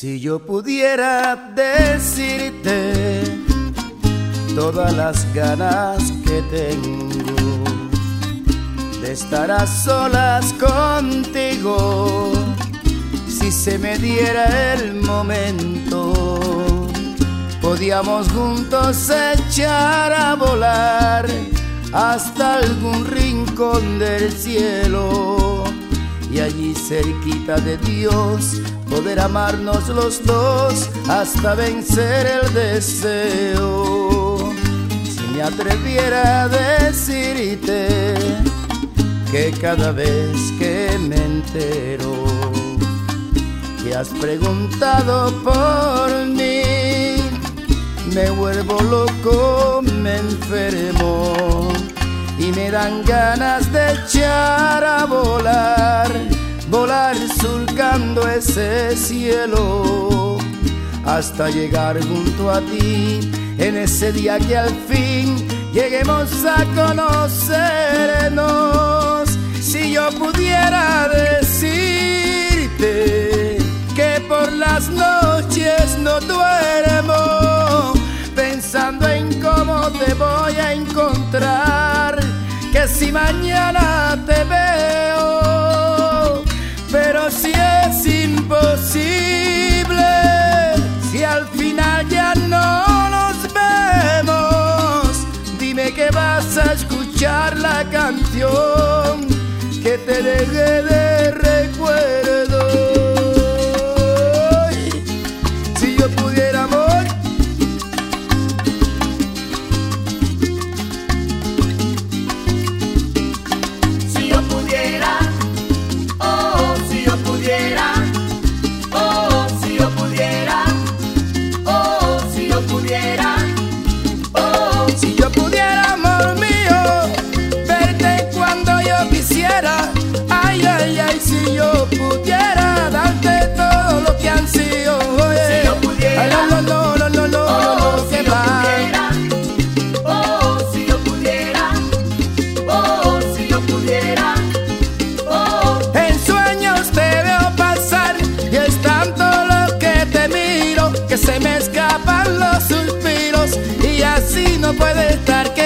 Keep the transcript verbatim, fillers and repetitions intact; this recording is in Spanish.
Si yo pudiera decirte todas las ganas que tengo de estar a solas contigo, si se me diera el momento, podíamos juntos echar a volar hasta algún rincón del cielo, y allí cerquita de Dios poder amarnos los dos hasta vencer el deseo. Si me atreviera a decirte que cada vez que me entero que has preguntado por mí, me vuelvo loco, me enfermo y me dan ganas de echar a volar, volar surcando ese cielo, hasta llegar junto a ti en ese día que al fin lleguemos a conocernos. Si yo pudiera decirte que por las noches no duermo pensando en cómo te voy a encontrar, que si mañana te veo, pero si es imposible, si al final ya no nos vemos, dime que vas a escuchar la canción que te dejé de recuerdo. Si yo pudiera, amor, si yo pudiera, oh, si yo pudiera, oh, si yo pudiera, oh, si yo pudiera, oh, si yo pudiera, amor mío, verte cuando yo quisiera, ay, ay, ay, si yo pudiera darte todo lo que han sido, oye, si yo pudiera, ay, no, no, no, no, no, oh, no, no, si que yo va. pudiera, oh, si yo pudiera, oh, si yo pudiera, oh, En sueños te veo pasar y es tanto lo que te miro que se me escapan los suspiros y así no puede estar que